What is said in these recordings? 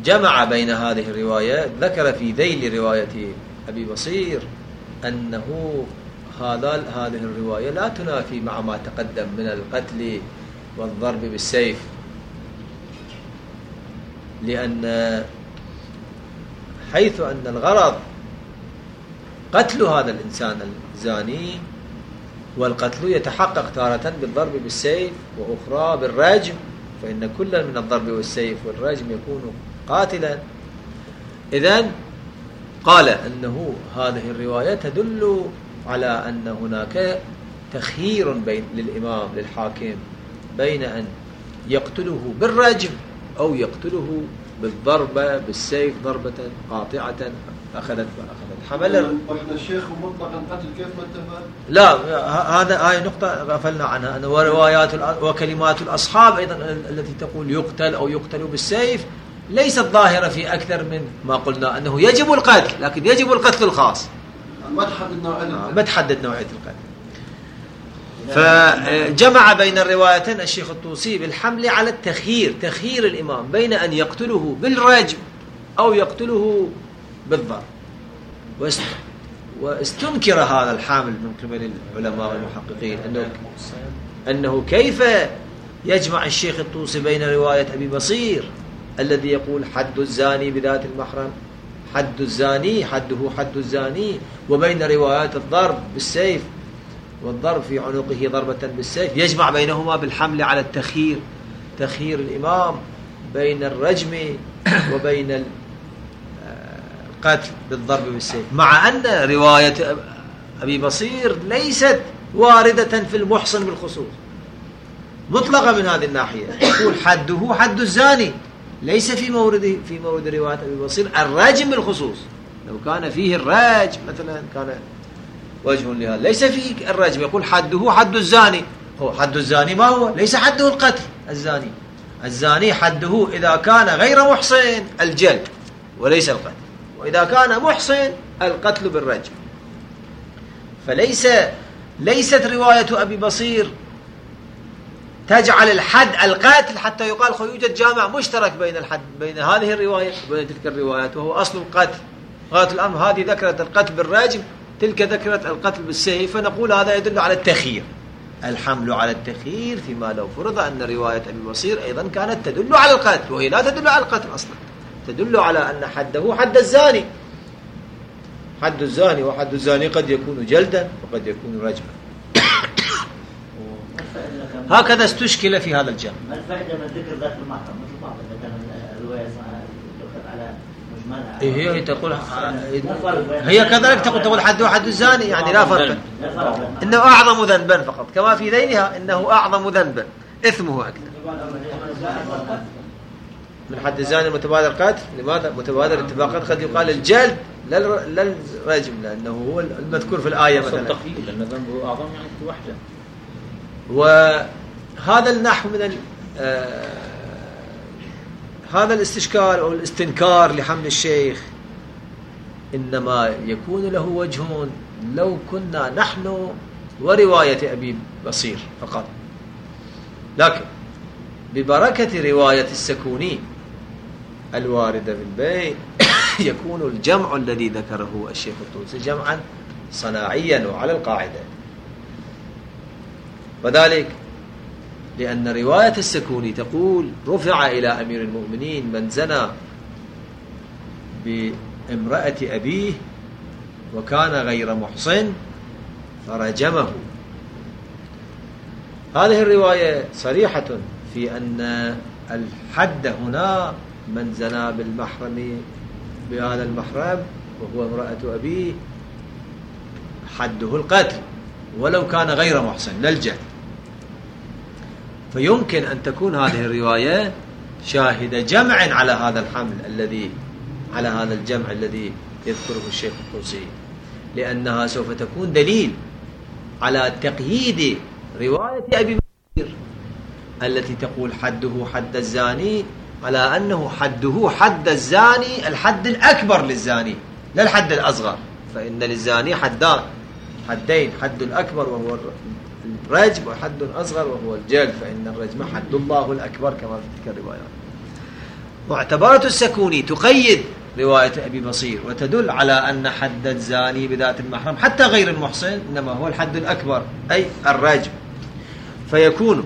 جمع بين هذه الروايات، ذكر في ذيل رواية أبي بصير أنه هذه الرواية لا تنافي مع ما تقدم من القتل والضرب بالسيف، لأن حيث أن الغرض قتل هذا الإنسان الزاني، والقتل يتحقق تارة بالضرب بالسيف وأخرى بالرجم، فإن كل من الضرب والسيف والرجم يكون قاتلا. إذن قال أنه هذه الرواية تدل على أن هناك تخيير للإمام للحاكم بين أن يقتله بالرجم أو يقتله بالضربة بالسيف ضربة قاطعة أخذت حمل. وإحنا الشيخ مطلق القتل كيف ما اتفق؟ لا، هذا نقطة غفلنا عنها، أن وروايات وكلمات الأصحاب أيضا التي تقول يقتل أو يقتل بالسيف ليست ظاهرة في أكثر من ما قلنا أنه يجب القتل، لكن يجب القتل الخاص، ما تحدد نوعية القتل. فجمع بين الروايتين الشيخ الطوسي بالحمل على التخيير، تخيير الإمام بين أن يقتله بالرجم أو يقتله بالضرب، واستنكر هذا الحامل من قبل العلماء والمحققين أنه كيف يجمع الشيخ الطوسي بين رواية أبي بصير الذي يقول حد الزاني بذات المحرم، حد الزاني حده حد الزاني، وبين روايات الضرب بالسيف والضرب في عنقه ضربة بالسيف، يجمع بينهما بالحمل على التخيير، تخيير الإمام بين الرجم وبين القتل بالضرب بالسيف، مع أن رواية أبي بصير ليست واردة في المحصن بالخصوص، مطلقة من هذه الناحية، يقول حده حد الزاني، ليس في مورد رواية أبي بصير الرجم بالخصوص. لو كان فيه الرجم مثلا كان وجه لهذا، ليس فيه الرجم، يقول حده حد الزاني. هو حد الزاني ما هو؟ ليس حده القتل، الزاني حده إذا كان غير محصن الجلد وليس القتل، وإذا كان محصن القتل بالرجم. ليست رواية أبي بصير تجعل الحد القاتل حتى يقال يوجد جامع مشترك بين هذه الرواية وبين تلك الروايات، وهو أصل القتل. غاية الأمر هذه ذكرت القتل بالرجم، تلك ذكرت القتل بالسيف، فنقول هذا يدل على التخيير، الحمل على التخيير فيما لو فرض أن رواية أبي بصير أيضا كانت تدل على القتل، وهي لا تدل على القتل أصلا، تدل على أن حده حد الزاني، حد الزاني، وحد الزاني قد يكون جلدا وقد يكون رجما. هكذا استشكل في هذا الجانب. ما الفائدة من ذكر ذات المحرم مثل بعض إذا كان الرواية تأخذ على مجملها؟ هي تقول هي كذلك تقول حد حد الزاني، يعني لا فرق، إنه أعظم ذنبا فقط، كما في ذيلها إنه أعظم ذنبا إثمه أكثر من حد الزاني المتبادر القتل. لماذا متبادر اتفاقا؟ قد يقال الجلد للرجم، لأنه هو المذكور في الآية مثلا، لأن ذنبه أعظم يعني في وحده. وهذا النحو من هذا الاستشكال أو الاستنكار لحمل الشيخ إنما يكون له وجه لو كنا نحن ورواية أبي بصير فقط، لكن ببركة رواية السكوني الواردة في البيت يكون الجمع الذي ذكره الشيخ الطوسي جمعا صناعيا وعلى القاعدة، وذلك لأن رواية السكوني تقول رفع إلى أمير المؤمنين من زنى بامرأة أبيه وكان غير محصن فرجمه. هذه الرواية صريحة في أن الحد هنا من زنى بالمحرم بهذا المحرم وهو امرأة أبيه حده القتل ولو كان غير محصن للجلد. فيمكن أن تكون هذه الرواية شاهدة جمع على هذا الحمل على هذا الجمع الذي يذكره الشيخ الطوسي، لأنها سوف تكون دليل على تقييد رواية أبي بكر التي تقول حده حد الزاني على أنه حده حد الزاني الحد الأكبر للزاني لا الحد الأصغر، فإن للزاني حدين، حد الأكبر وهو الرجم وحد أصغر وهو الجلد، فإن الرجم حد الله الأكبر كما في تلك الروايات. معتبرة السكوني تقيد رواية أبي بصير وتدل على أن حد الزاني بذات المحرم حتى غير المحصن إنما هو الحد الأكبر أي الرجم، فيكون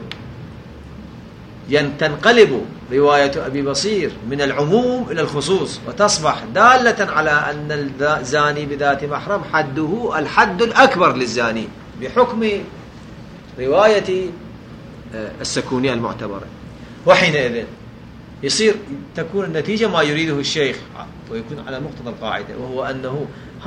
تنقلب رواية أبي بصير من العموم إلى الخصوص وتصبح دالة على أن الزاني بذات محرم حده الحد الأكبر للزاني بحكم رواية السكونية المعتبرة. وحينئذ تكون النتيجة ما يريده الشيخ ويكون على مقتضى القاعدة، وهو أنه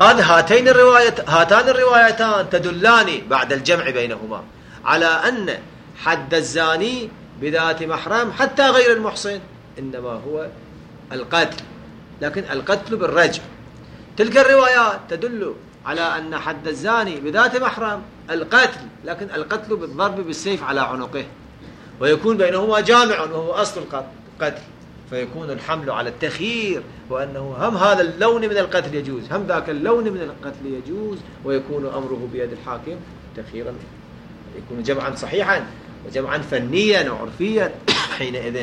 هاتان الروايتان تدلان بعد الجمع بينهما على أن حد الزاني بذات محرم حتى غير المحصن إنما هو القتل، لكن القتل بالرجم. تلك الروايات تدل على أن حد الزاني بذات محرم القتل، لكن القتل بالضرب بالسيف على عنقه، ويكون بينهما جامع وهو أصل القتل، فيكون الحمل على التخيير، وأنه هم هذا اللون من القتل يجوز هم ذاك اللون من القتل يجوز، ويكون أمره بيد الحاكم تخييرا، يكون جمعا صحيحا وجمعا فنيا وعرفيا. حينئذ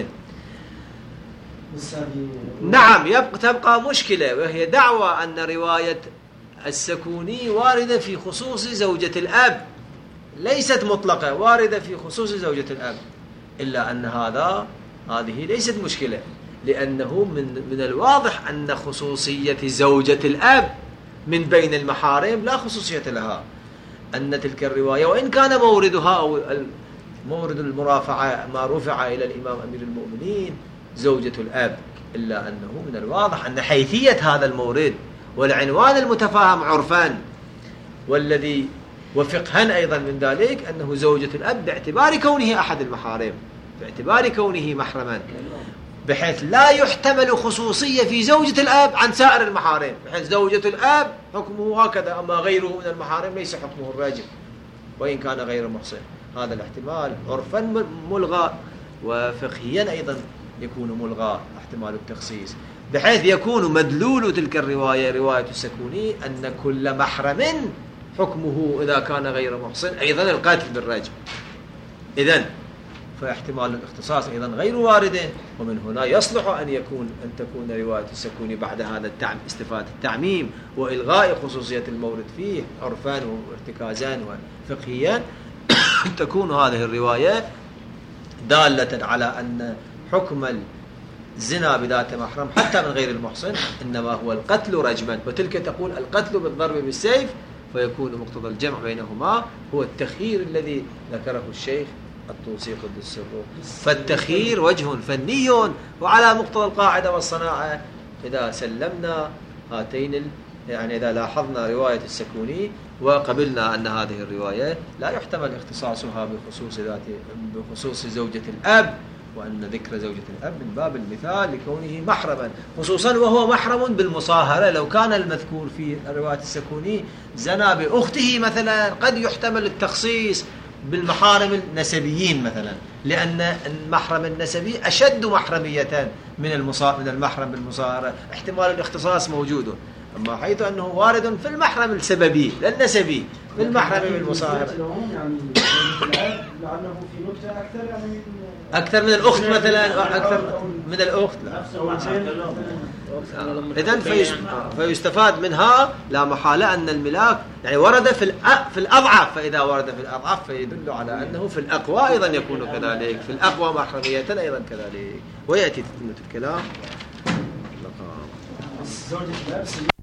نعم تبقى مشكلة، وهي دعوى أن رواية السكوني واردة في خصوص زوجة الأب، ليست مطلقة، واردة في خصوص زوجة الأب، إلا أن هذه ليست مشكلة، لأنه من الواضح أن خصوصية زوجة الأب من بين المحارم لا خصوصية لها، أن تلك الرواية وإن كان موردها أو مورد المرافعة ما رفع إلى الإمام أمير المؤمنين زوجة الأب، إلا أنه من الواضح أن حيثية هذا المورد والعنوان المتفاهم عرفان والذي وفقها أيضا من ذلك أنه زوجة الأب باعتبار كونه أحد المحارم، باعتبار كونه محرما، بحيث لا يحتمل خصوصية في زوجة الأب عن سائر المحارم، بحيث زوجة الأب حكمه هكذا، أما غيره من المحارم ليس حكمه الراجح وإن كان غير محصن. هذا الاحتمال عرفا ملغى، وفقهيا أيضا يكون ملغى احتمال التخصيص، بحيث يكون مدلول تلك الرواية رواية السكوني أن كل محرم حكمه إذا كان غير محصن أيضا القتل بالرجم. إذن فاحتمال الاختصاص أيضا غير وارد، ومن هنا يصلح أن تكون رواية السكوني بعد هذا استفادة التعميم وإلغاء خصوصية المورد فيه عرفان وارتكازان وفقهيا تكون هذه الرواية دالة على أن حكم الزنا بذات محرم حتى من غير المحصن إنما هو القتل رجما، وتلك تقول القتل بالضرب بالسيف، فيكون مقتضى الجمع بينهما هو التخيير الذي ذكره الشيخ الطوسي قدس سره. فالتخيير وجه فني، وعلى مقتضى القاعدة والصناعة إذا سلمنا هاتين يعني إذا لاحظنا رواية السكوني وقبلنا أن هذه الرواية لا يحتمل اختصاصها بخصوص زوجة الأب، وأن ذكر زوجة الأب من باب المثال لكونه محرما، خصوصا وهو محرم بالمصاهرة. لو كان المذكور في رواية السكوني زنا بأخته مثلا قد يحتمل التخصيص بالمحارم النسبيين مثلا، لأن المحرم النسبي أشد محرمية من المحرم بالمصاهرة، احتمال الاختصاص موجود. أما حيث أنه وارد في المحرم السببي لا النسبي، في المحرم بالمصاهرة لأنه في نكتة أكثر من الأخت مثلا، أكثر من الأخت إذن فيستفاد منها لا محالة أن الملاك يعني ورد في الأضعف، فإذا ورد في الأضعف فيدل على أنه في الأقوى أيضا يكون كذلك، في الأقوى محرمية أيضا كذلك. ويأتي تتمة الكلام